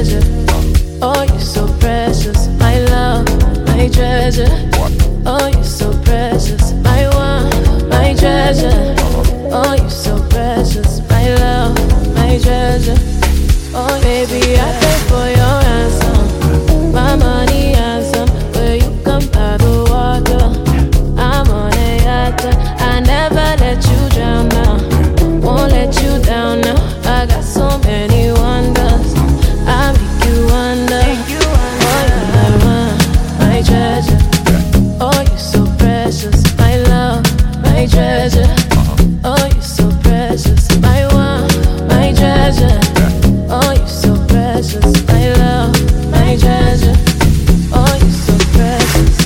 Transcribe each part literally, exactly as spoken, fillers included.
treasure. Oh, you're so precious, my love, my treasure. Oh, you're so precious, my one, my treasure. Oh, you're so precious, my love, my treasure. Oh, baby, I pay for your ransom, my money handsome. Where you come by the water, I'm on a yacht. I never let you drown now, won't let you down now. I got so many wonders, I make you wonder. Oh, you're my one, my treasure. Oh, you're so precious, my love, my treasure. Oh, you're so precious, my one, my treasure. Oh, you're so precious, my love, my treasure. Oh, you're so precious.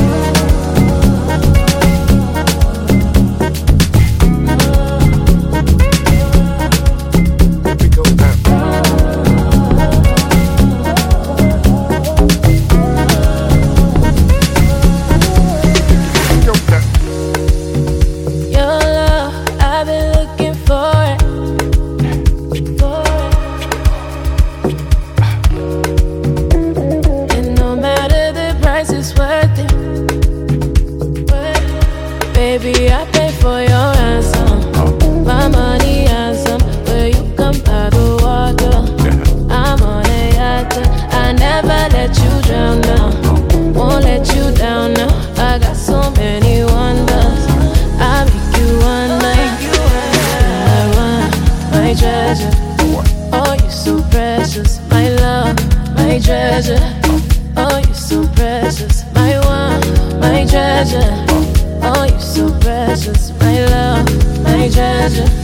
Your love, I've been looking for it, for it. And no matter the price, it's worth it, worth it. Baby, I pay for your ransom, my money handsome. Where you come by the water, I'm on a yacht. I never let you drown now, won't let you down now. I got so many wonders, I make you wonder. I want my treasure. Oh, you're so precious, my love, my treasure. Oh, you're so precious, my one, my treasure. Oh, you're so precious, my love, my treasure.